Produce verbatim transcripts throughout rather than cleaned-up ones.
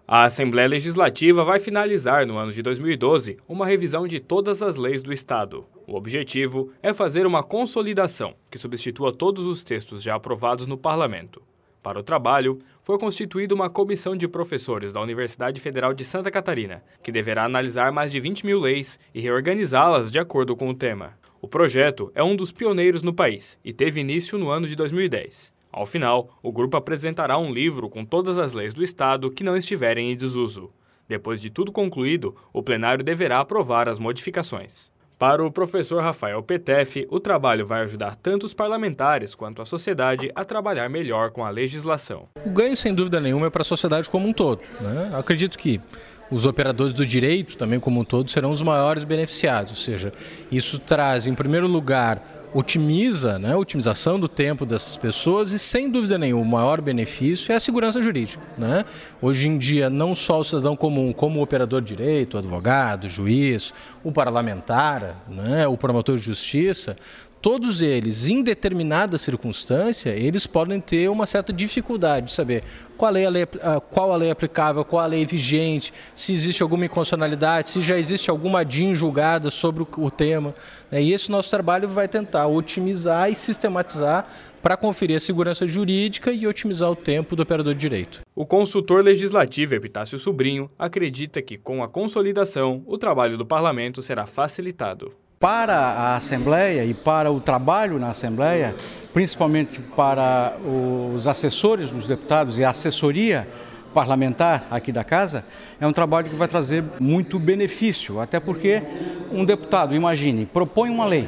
A Assembleia Legislativa vai finalizar, no ano de dois mil e doze, uma revisão de todas as leis do Estado. O objetivo é fazer uma consolidação que substitua todos os textos já aprovados no Parlamento. Para o trabalho, foi constituída uma comissão de professores da Universidade Federal de Santa Catarina, que deverá analisar mais de vinte mil leis e reorganizá-las de acordo com o tema. O projeto é um dos pioneiros no país e teve início no ano de dois mil e dez. Ao final, o grupo apresentará um livro com todas as leis do Estado que não estiverem em desuso. Depois de tudo concluído, o plenário deverá aprovar as modificações. Para o professor Rafael Petef, o trabalho vai ajudar tanto os parlamentares quanto a sociedade a trabalhar melhor com a legislação. O ganho, sem dúvida nenhuma, é para a sociedade como um todo, né? Eu acredito que os operadores do direito, também como um todo, serão os maiores beneficiados. Ou seja, isso traz, em primeiro lugar, otimiza, né, a otimização do tempo dessas pessoas e, sem dúvida nenhuma, o maior benefício é a segurança jurídica, né? Hoje em dia, não só o cidadão comum, como o operador de direito, o advogado, o juiz, o parlamentar, né, o promotor de justiça, todos eles, em determinada circunstância, eles podem ter uma certa dificuldade de saber qual, é a lei, qual a lei aplicável, qual a lei vigente, se existe alguma inconstitucionalidade, se já existe alguma D I N julgada sobre o, o tema. E esse nosso trabalho vai tentar otimizar e sistematizar para conferir a segurança jurídica e otimizar o tempo do operador de direito. O consultor legislativo Epitácio Sobrinho acredita que, com a consolidação, o trabalho do parlamento será facilitado. Para a Assembleia e para o trabalho na Assembleia, principalmente para os assessores dos deputados e a assessoria parlamentar aqui da Casa, é um trabalho que vai trazer muito benefício, até porque um deputado, imagine, propõe uma lei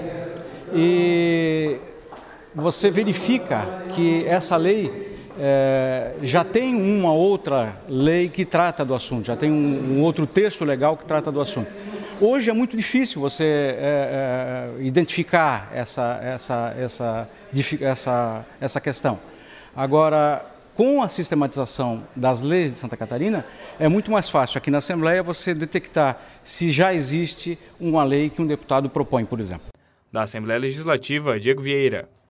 e você verifica que essa lei é, já tem uma outra lei que trata do assunto, já tem um, um outro texto legal que trata do assunto. Hoje é muito difícil você é, é, identificar essa, essa, essa, essa, essa questão. Agora, com a sistematização das leis de Santa Catarina, é muito mais fácil aqui na Assembleia você detectar se já existe uma lei que um deputado propõe, por exemplo. Da Assembleia Legislativa, Diego Vieira.